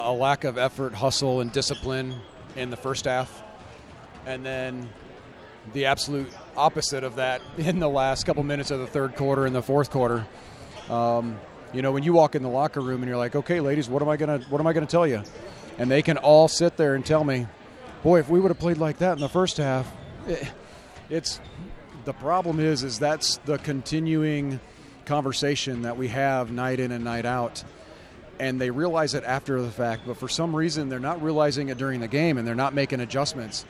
a lack of effort, hustle, and discipline in the first half, and then the absolute opposite of that in the last couple minutes of the third quarter and the fourth quarter. When you walk in the locker room and you're like, okay, ladies, what am I gonna tell you? And they can all sit there and tell me, boy, if we would have played like that in the first half, it's the problem is that's the continuing conversation that we have night in and night out. And they realize it after the fact, but for some reason they're not realizing it during the game, and they're not making adjustments.